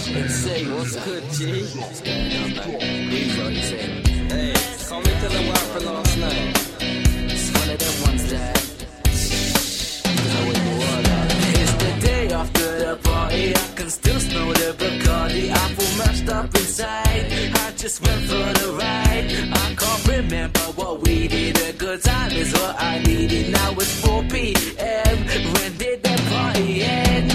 Say what's good, G? What's going on, man? Weezo, you say? Hey, can't wait till the what happened last night. It's one of them ones that it's the day after the party, I can still smell the Bacardi. I feel mashed up inside, I just went for the ride. I can't remember what we did, a good time is what I needed. Now it's 4 p.m, when did the party end?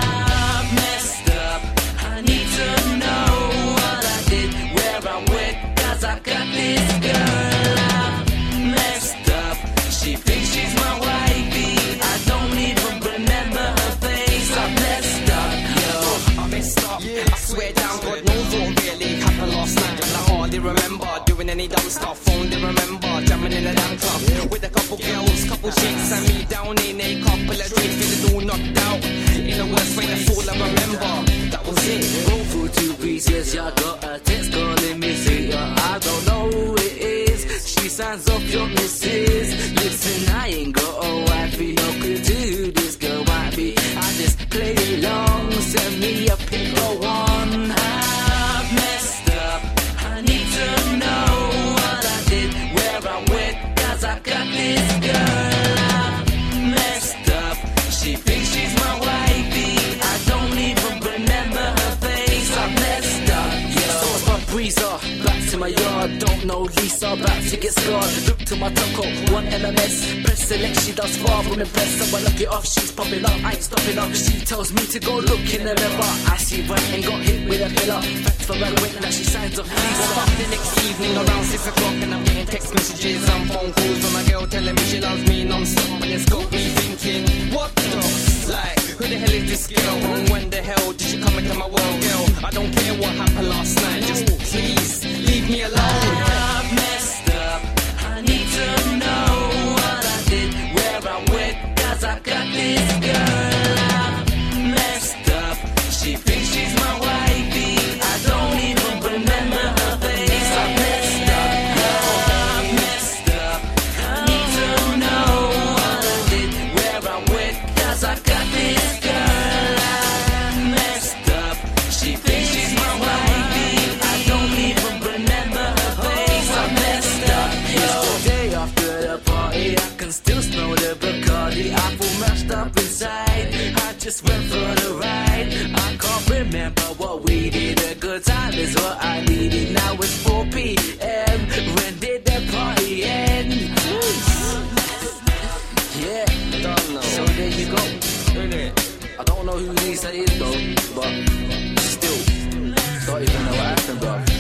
I messed up, I need to know what I did, where I went, cause I got this girl. I messed up, she thinks she's my wifey, I don't even remember her face. I messed up, yo, I messed up, I swear down, God knows what really happened last night. And I hardly remember doing any dumb stuff, only remember jamming in a damn club with a couple girls, couple chicks, and me down in a couple of drinks, feeling all knocked out. In the worst way, that's all I remember. That was it. Roll through 2 pieces, y'all got a text calling me, see I don't know who it is. She signs off your missus. Listen, I ain't got a wifey, no clue to who this girl might be. I just play along, send me a pic or one. I've messed up, I need to know what I did, where I went, cause I got this girl. I've messed up, she thinks she's my wifey, I don't even remember her face. I messed up, yeah. So it's my breezer, back to my yard, don't know Lisa, back to get scarred. Look to my taco, one LMS, press select, she does far from impressed. So I look it off, she's popping up, I ain't stopping up. She tells me to go look in the mirror, I see right and got hit with a pillar. Thanks for her waiting, now she signs off Lisa. Woke up the next evening around 6 o'clock and I'm getting text messages and phone calls from my girl telling me she loves me non-stop. And it's got me thinking, what the? Like, who the hell is this girl? And when the hell did she come into my world, girl? I don't care what happened last night, just please leave me alone. I've messed up, I need to know what I did, where I went, cause I got this girl. I've messed up, she thinks she's my wifey, I don't even remember her face. I messed up, I messed up, I need to know what I did, where I went, cause I got this girl. I messed up, she thinks she's my wifey, I don't even remember her face. I messed up, yo. It's the day after the party, I can still smell the Bacardi. I feel mashed up inside, I just went for the ride. I can't remember what we did, a good time is what I needed. Now it's 4 p.m, when did the party end? Yeah, don't know. So there you go. I don't know who Lisa is though, but still, don't even know what happened, bro.